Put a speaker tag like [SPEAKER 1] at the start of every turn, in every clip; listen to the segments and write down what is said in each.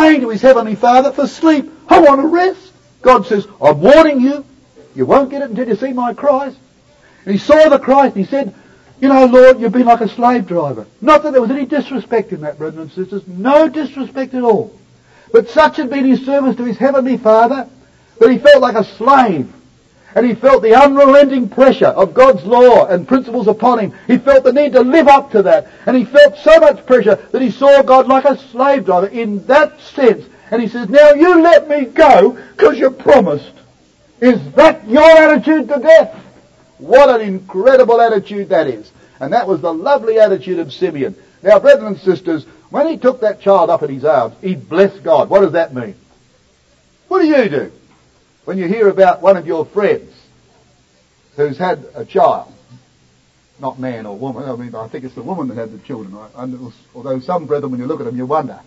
[SPEAKER 1] praying to his heavenly Father for sleep. I want to rest. God says, I'm warning you. You won't get it until you see my Christ. And he saw the Christ and he said, you know, Lord, you've been like a slave driver. Not that there was any disrespect in that, brothers and sisters. No disrespect at all. But such had been his service to his heavenly Father that he felt like a slave. And he felt the unrelenting pressure of God's law and principles upon him. He felt the need to live up to that. And he felt so much pressure that he saw God like a slave driver in that sense. And he says, now you let me go because you promised. Is that your attitude to death? What an incredible attitude that is. And that was the lovely attitude of Simeon. Now, brethren and sisters, when he took that child up in his arms, he blessed God. What does that mean? What do? When you hear about one of your friends who's had a child? Not man or woman. I mean, I think it's the woman that had the children. Although some brethren, when you look at them, you wonder.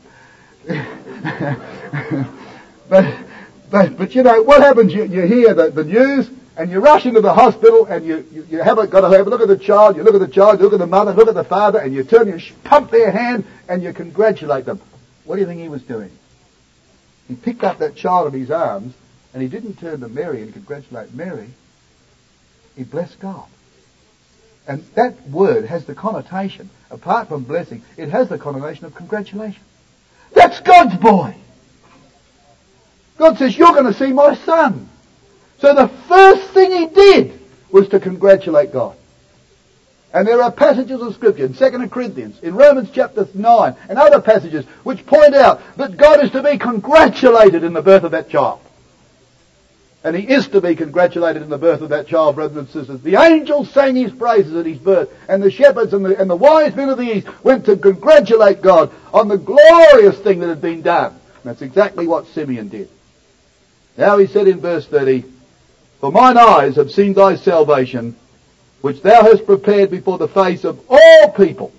[SPEAKER 1] But you know, what happens? You hear the news, and you rush into the hospital, and you haven't got to have a look at the child, you look at the child, you look at the mother, look at the father, and you turn, you pump their hand, and you congratulate them. What do you think he was doing? He picked up that child in his arms, and he didn't turn to Mary and congratulate Mary. He blessed God. And that word has the connotation, apart from blessing, it has the connotation of congratulation. That's God's boy. God says, you're going to see my son. So the first thing he did was to congratulate God. And there are passages of Scripture in 2 Corinthians, in Romans chapter 9, and other passages which point out that God is to be congratulated in the birth of that child. And he is to be congratulated in the birth of that child, brothers and sisters. The angels sang his praises at his birth, and the shepherds and the wise men of the east went to congratulate God on the glorious thing that had been done. And that's exactly what Simeon did. Now he said in verse 30, for mine eyes have seen thy salvation, which thou hast prepared before the face of all people,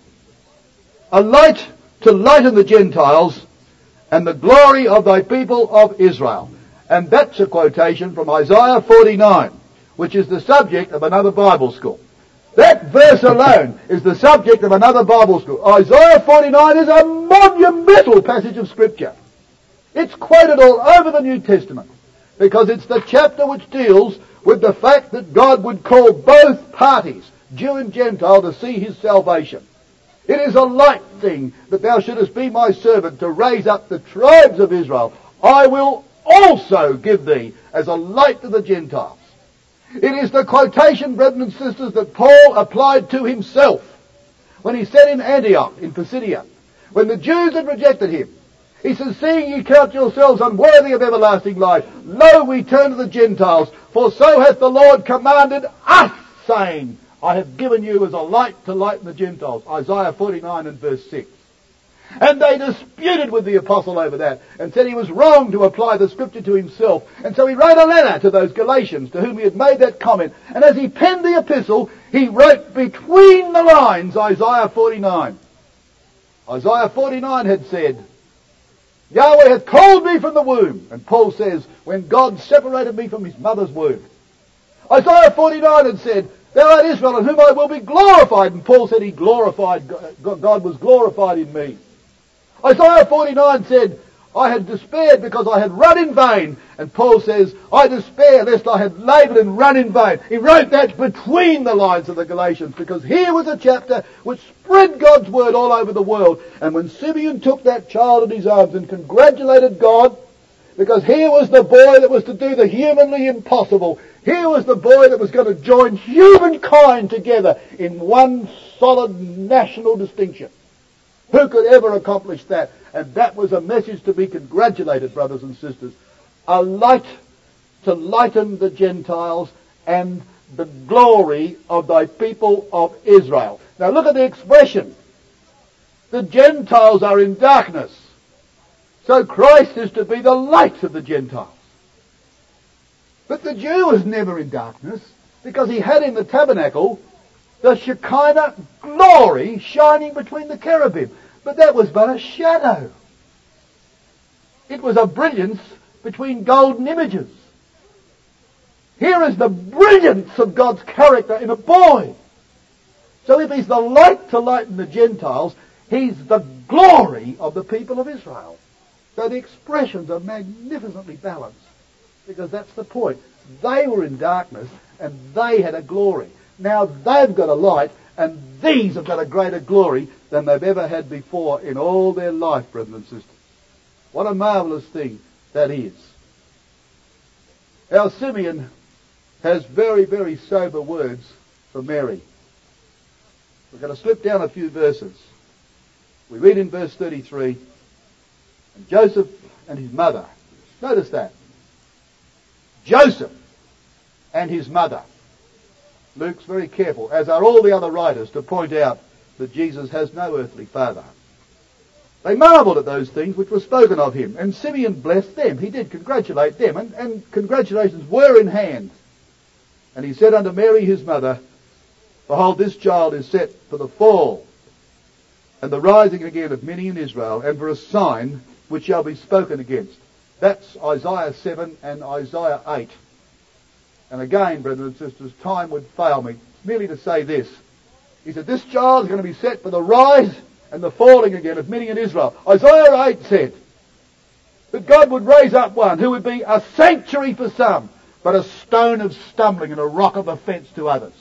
[SPEAKER 1] a light to lighten the Gentiles, and the glory of thy people of Israel. And that's a quotation from Isaiah 49, which is the subject of another Bible school. That verse alone is the subject of another Bible school. Isaiah 49 is a monumental passage of Scripture. It's quoted all over the New Testament, because it's the chapter which deals with the fact that God would call both parties, Jew and Gentile, to see his salvation. It is a light thing that thou shouldest be my servant to raise up the tribes of Israel. I will also give thee as a light to the Gentiles. It is the quotation, brethren and sisters, that Paul applied to himself when he said in Antioch, in Pisidia, when the Jews had rejected him, he says, seeing ye count yourselves unworthy of everlasting life, lo, we turn to the Gentiles, for so hath the Lord commanded us, saying, I have given you as a light to lighten the Gentiles. Isaiah 49 and verse 6. And they disputed with the apostle over that, and said he was wrong to apply the Scripture to himself. And so he wrote a letter to those Galatians to whom he had made that comment. And as he penned the epistle, he wrote between the lines Isaiah 49. Isaiah 49 had said, Yahweh hath called me from the womb. And Paul says, when God separated me from his mother's womb. Isaiah 49 had said, thou art Israel, in whom I will be glorified. And Paul said he glorified, God was glorified in me. Isaiah 49 said, I had despaired because I had run in vain. And Paul says, I despair lest I had laboured and run in vain. He wrote that between the lines of the Galatians, because here was a chapter which spread God's word all over the world. And when Simeon took that child in his arms and congratulated God, because here was the boy that was to do the humanly impossible. Here was the boy that was going to join humankind together in one solid national distinction. Who could ever accomplish that? And that was a message to be congratulated, brothers and sisters. A light to lighten the Gentiles and the glory of thy people of Israel. Now look at the expression. The Gentiles are in darkness. So Christ is to be the light of the Gentiles. But the Jew was never in darkness, because he had in the tabernacle the Shekinah glory shining between the cherubim. But that was but a shadow. It was a brilliance between golden images. Here is the brilliance of God's character in a boy. So if he's the light to lighten the Gentiles, he's the glory of the people of Israel. So the expressions are magnificently balanced, because that's the point. They were in darkness and they had a glory. Now they've got a light, and these have got a greater glory than they've ever had before in all their life, brethren and sisters. What a marvellous thing that is. Now Simeon has very, very sober words for Mary. We're going to slip down a few verses. We read in verse 33, and Joseph and his mother. Notice that. Joseph and his mother. Luke's very careful, as are all the other writers, to point out that Jesus has no earthly father. They marvelled at those things which were spoken of him, and Simeon blessed them. He did congratulate them, and congratulations were in hand. And he said unto Mary his mother, Behold, this child is set for the fall and the rising again of many in Israel, and for a sign which shall be spoken against. That's Isaiah 7 and Isaiah 8. And again, brethren and sisters, time would fail me merely to say this. He said, this child is going to be set for the rise and the falling again of many in Israel. Isaiah 8 said that God would raise up one who would be a sanctuary for some, but a stone of stumbling and a rock of offence to others.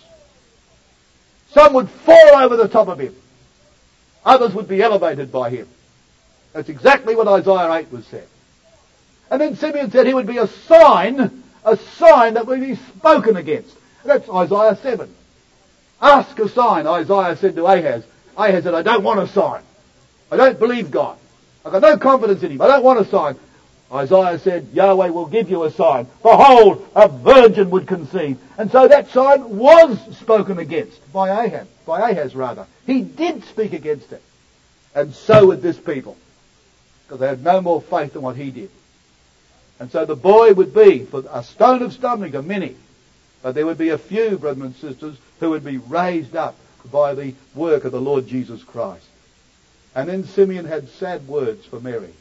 [SPEAKER 1] Some would fall over the top of him. Others would be elevated by him. That's exactly what Isaiah 8 was said. And then Simeon said he would be a sign that would be spoken against. That's Isaiah 7. Ask a sign, Isaiah said to Ahaz. Ahaz said, I don't want a sign. I don't believe God. I've got no confidence in him. I don't want a sign. Isaiah said, Yahweh will give you a sign. Behold, a virgin would conceive. And so that sign was spoken against by Ahaz. He did speak against it. And so would this people, because they had no more faith than what he did. And so the boy would be for a stone of stumbling to many, but there would be a few, brethren and sisters, who would be raised up by the work of the Lord Jesus Christ. And then Simeon had sad words for Mary.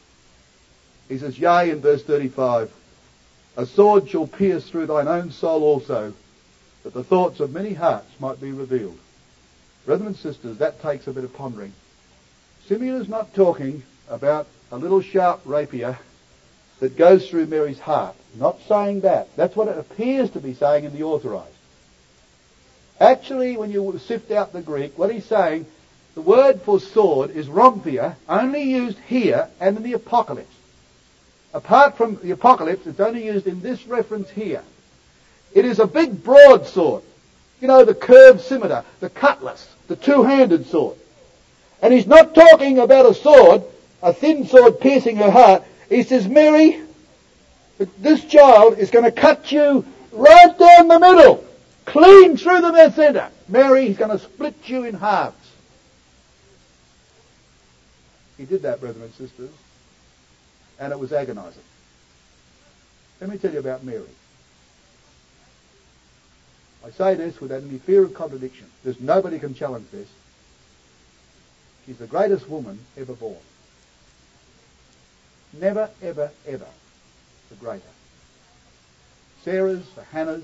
[SPEAKER 1] He says, Yea, in verse 35, a sword shall pierce through thine own soul also, that the thoughts of many hearts might be revealed. Brethren and sisters, that takes a bit of pondering. Simeon is not talking about a little sharp rapier that goes through Mary's heart. Not saying that. That's what it appears to be saying in the Authorized. Actually, when you sift out the Greek, what he's saying, the word for sword is rhomphaia, only used here and in the Apocalypse. Apart from the Apocalypse, it's only used in this reference here. It is a big broadsword. You know, the curved scimitar, the cutlass, the two-handed sword. And he's not talking about a sword, a thin sword piercing her heart. He says, Mary, this child is going to cut you right down the middle, clean through the center. Mary, he's going to split you in halves. He did that, brethren and sisters, and it was agonizing. Let me tell you about Mary. I say this without any fear of contradiction. There's nobody can challenge this. She's the greatest woman ever born. Never, ever, ever the greater. Sarah's, the Hannah's,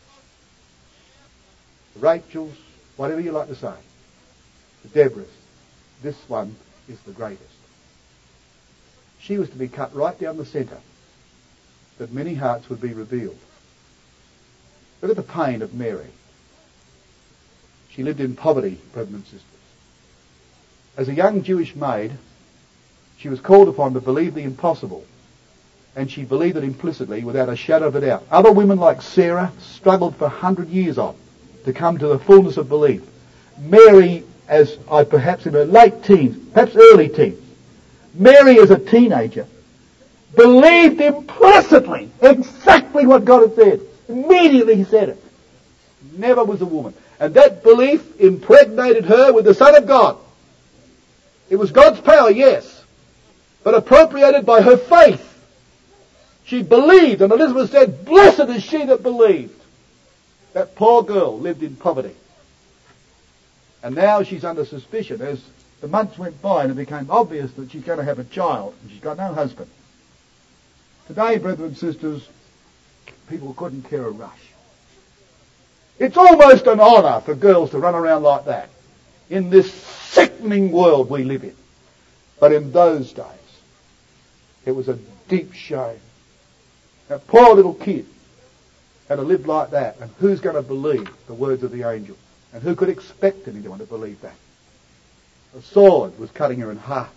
[SPEAKER 1] the Rachel's, whatever you like to say, the Deborah's. This one is the greatest. She was to be cut right down the centre, that many hearts would be revealed. Look at the pain of Mary. She lived in poverty, brothers and sisters. As a young Jewish maid, she was called upon to believe the impossible, and she believed it implicitly without a shadow of a doubt. Other women like Sarah struggled for 100 years on to come to the fullness of belief. Mary, perhaps in her late teens, perhaps early teens, Mary as a teenager, believed implicitly exactly what God had said. Immediately he said it. Never was a woman. And that belief impregnated her with the Son of God. It was God's power, yes, but appropriated by her faith. She believed, and Elizabeth said, blessed is she that believed. That poor girl lived in poverty. And now she's under suspicion as the months went by and it became obvious that she's going to have a child and she's got no husband. Today, brethren and sisters, people couldn't care a rush. It's almost an honour for girls to run around like that in this sickening world we live in. But in those days, It was a deep shame. That poor little kid had to live like that. And who's going to believe the words of the angel? And who could expect anyone to believe that? A sword was cutting her in half.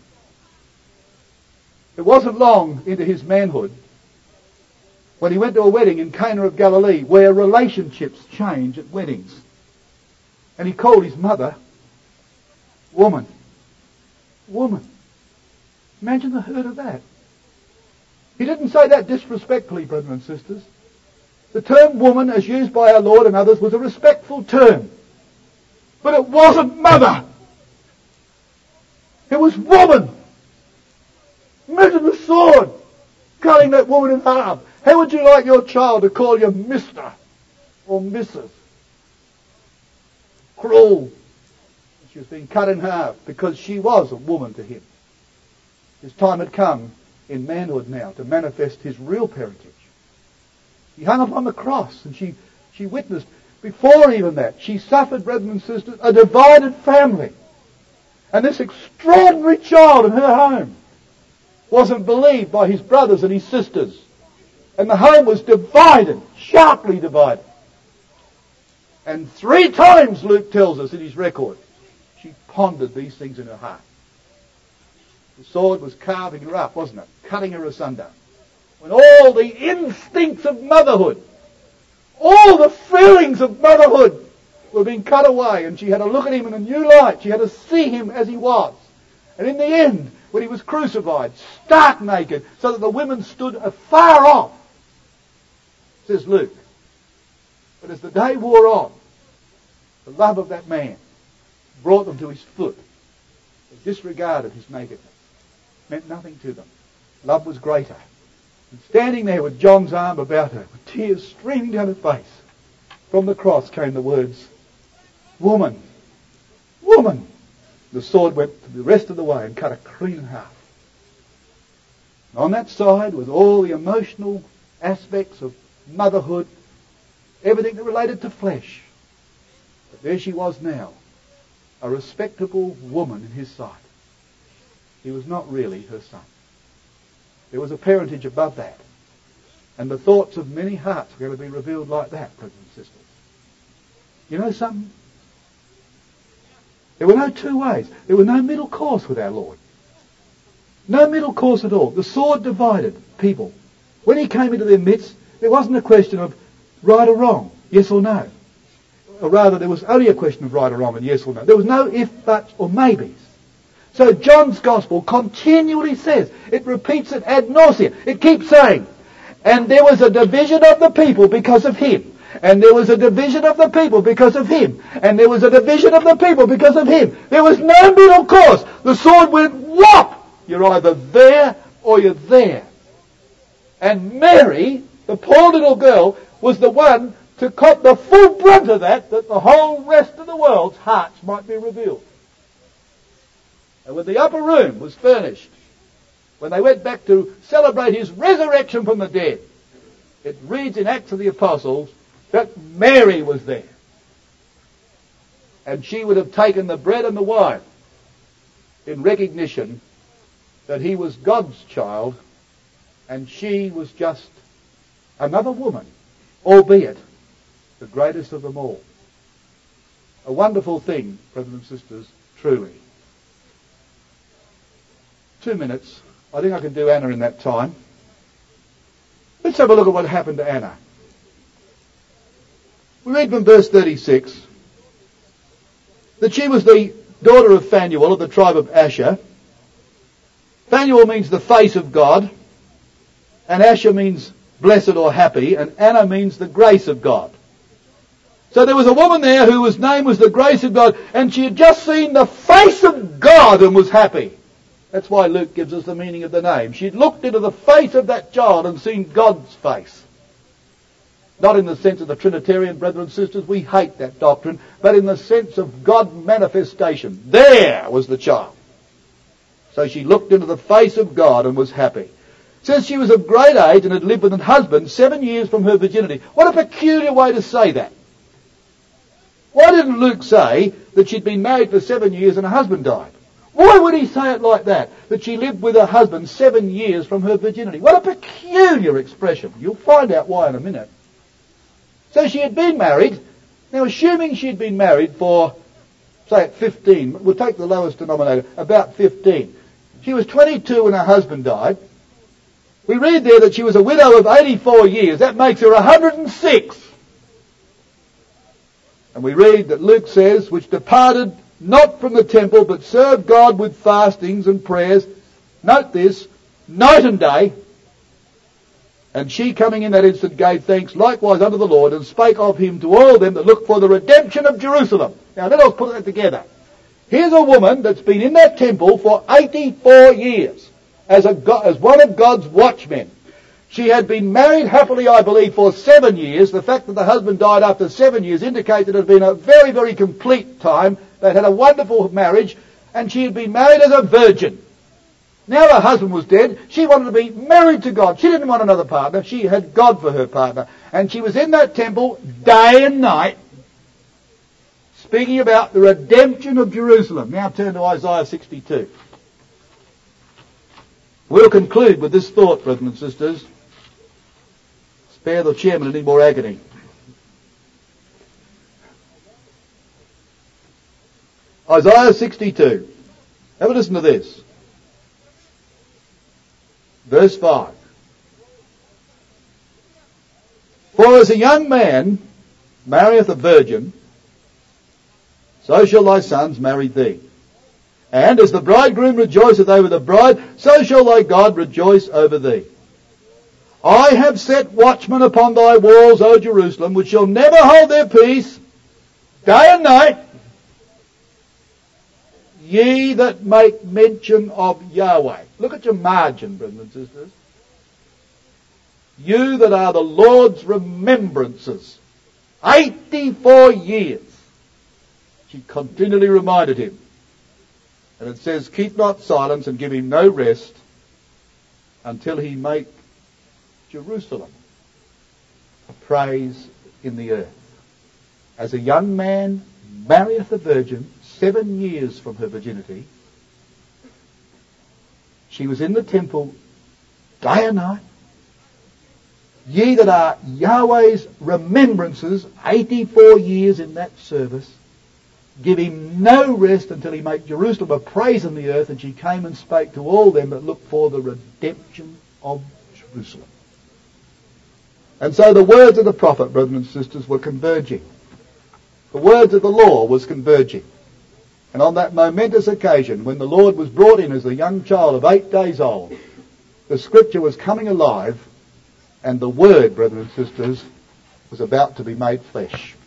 [SPEAKER 1] It wasn't long into his manhood when he went to a wedding in Cana of Galilee, where relationships change at weddings. And he called his mother, woman. Woman. Imagine the hurt of that. He didn't say that disrespectfully, brothers and sisters. The term woman, as used by our Lord and others, was a respectful term. But it wasn't mother. It was woman. Imagine the sword cutting that woman in half. How would you like your child to call you Mr. or Mrs.? Cruel. She was being cut in half because she was a woman to him. His time had come in manhood now to manifest his real parentage. He hung upon the cross and she witnessed, before even that, she suffered, brethren and sisters, a divided family. And this extraordinary child in her home wasn't believed by his brothers and his sisters. And the home was divided, sharply divided. And 3 times, Luke tells us in his record, she pondered these things in her heart. The sword was carving her up, wasn't it? Cutting her asunder. When all the instincts of motherhood, all the feelings of motherhood were being cut away, and she had to look at him in a new light. She had to see him as he was. And in the end, when he was crucified, stark naked, so that the women stood afar off, says Luke. But as the day wore on, the love of that man brought them to his foot. They disregarded his nakedness. Meant nothing to them. Love was greater. And standing there with John's arm about her, with tears streaming down her face, from the cross came the words, woman, woman. The sword went the rest of the way and cut her clean in half. And on that side was all the emotional aspects of motherhood, everything that related to flesh. But there she was now, a respectable woman in his sight. He was not really her son. There was a parentage above that. And the thoughts of many hearts were going to be revealed like that, brothers and sisters. You know something? There were no two ways. There was no middle course with our Lord. No middle course at all. The sword divided people. When he came into their midst, there wasn't a question of right or wrong, yes or no. Or rather, there was only a question of right or wrong and yes or no. There was no if, buts or maybes. So John's Gospel continually says, it repeats it ad nauseam. It keeps saying, and there was a division of the people because of him. And there was a division of the people because of him. And there was a division of the people because of him. There was no middle course. The sword went whop! You're either there or you're there. And Mary, the poor little girl, was the one to cop the full brunt of that the whole rest of the world's hearts might be revealed. And when the upper room was furnished, when they went back to celebrate his resurrection from the dead, it reads in Acts of the Apostles that Mary was there. And she would have taken the bread and the wine in recognition that he was God's child and she was just another woman, albeit the greatest of them all. A wonderful thing, brothers and sisters, truly. 2 minutes. I think I can do Anna in that time. Let's have a look at what happened to Anna. We read from verse 36 that she was the daughter of Phanuel of the tribe of Asher. Phanuel means the face of God, and Asher means blessed or happy, and Anna means the grace of God. So there was a woman there whose name was the grace of God, and she had just seen the face of God and was happy. That's why Luke gives us the meaning of the name. She'd looked into the face of that child and seen God's face. Not in the sense of the Trinitarian, brothers and sisters, we hate that doctrine, but in the sense of God manifestation. There was the child. So she looked into the face of God and was happy. It says she was of great age and had lived with her husband 7 years from her virginity. What a peculiar way to say that. Why didn't Luke say that she'd been married for 7 years and her husband died? Why would he say it like that? That she lived with her husband 7 years from her virginity. What a peculiar expression. You'll find out why in a minute. So she had been married. Now, assuming she'd been married for, say, 15, we'll take the lowest denominator, about 15. She was 22 when her husband died. We read there that she was a widow of 84 years. That makes her 106. And we read that Luke says, which departed not from the temple, but served God with fastings and prayers. Note this, night and day. And she, coming in that instant, gave thanks likewise unto the Lord, and spake of him to all them that look for the redemption of Jerusalem. Now let us put that together. Here's a woman that's been in that temple for 84 years as one of God's watchmen. She had been married happily, I believe, for 7 years. The fact that the husband died after 7 years indicates that it had been a very, very complete time. They'd had a wonderful marriage, and she had been married as a virgin. Now her husband was dead. She wanted to be married to God. She didn't want another partner. She had God for her partner. And she was in that temple day and night, speaking about the redemption of Jerusalem. Now turn to Isaiah 62. We'll conclude with this thought, brothers and sisters. Spare the chairman any more agony. Isaiah 62. Have a listen to this. Verse 5. For as a young man marrieth a virgin, so shall thy sons marry thee. And as the bridegroom rejoiceth over the bride, so shall thy God rejoice over thee. I have set watchmen upon thy walls, O Jerusalem, which shall never hold their peace, day and night, ye that make mention of Yahweh. Look at your margin, brothers and sisters. You that are the Lord's remembrances. 84 years. She continually reminded him. And it says, keep not silence and give him no rest until he make Jerusalem a praise in the earth. As a young man marrieth a virgin 7 years from her virginity, she was in the temple day and night. Ye that are Yahweh's remembrances, 84 years in that service, give him no rest until he make Jerusalem a praise in the earth. And she came and spake to all them that look for the redemption of Jerusalem. And so the words of the prophet, brothers and sisters, were converging. The words of the law was converging. And on that momentous occasion, when the Lord was brought in as a young child of 8 days old, the scripture was coming alive, and the word, brothers and sisters, was about to be made flesh.